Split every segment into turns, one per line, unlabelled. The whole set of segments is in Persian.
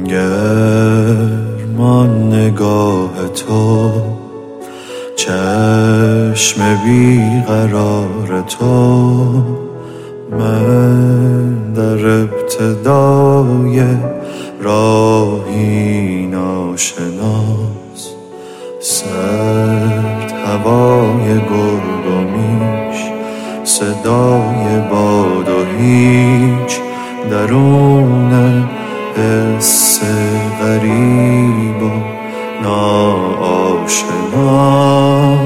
گرمان نگاه تو، چشم بیقرار تو، من در ابتدای راهی ناشناس، سرد هوای گلگومیش، صدای باد و هیچ درونم حس غریب و ناآشنا.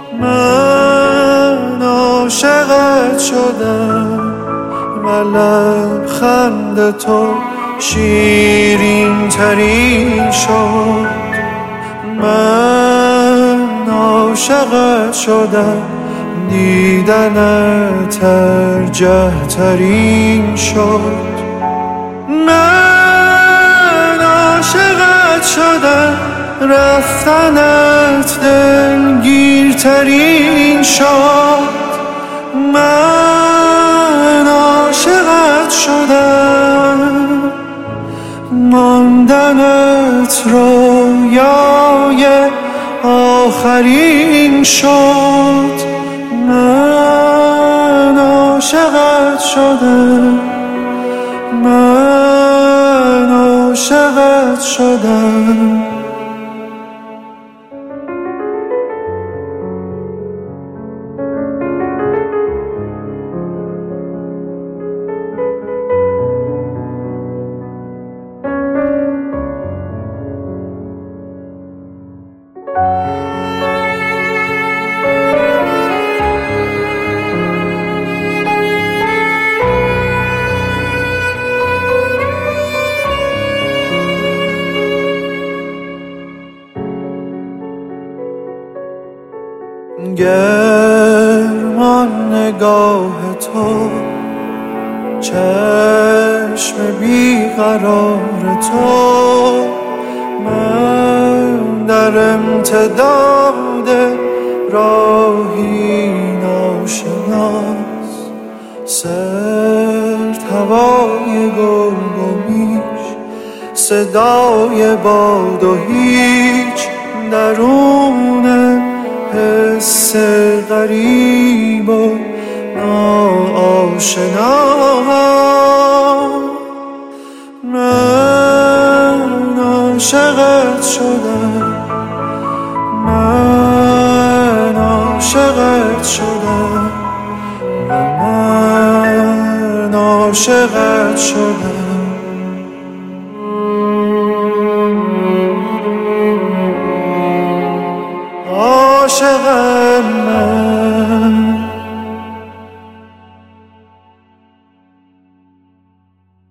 من عاشقت شدم و لبخند تو شیرین ترین شد. من عاشقت شدم، دیدنت ارجح ترین شد. من عاشقت شدم، رفتنت دلگیرترین شد. من عاشقت شدم، ماندنت رویای آخرین شد. من عاشقت شدم، من عاشقت شدم. گرمان نگاه تو، چشم بیقرار تو، من در امتداد راهی ناشناس، سرد هوای گلگومیش، صدای باد و هیچ درونم حس غریب و ناآشنا. من عاشقت شدم، من عاشقت شدم و من عاشقت شدم. عاشقم من.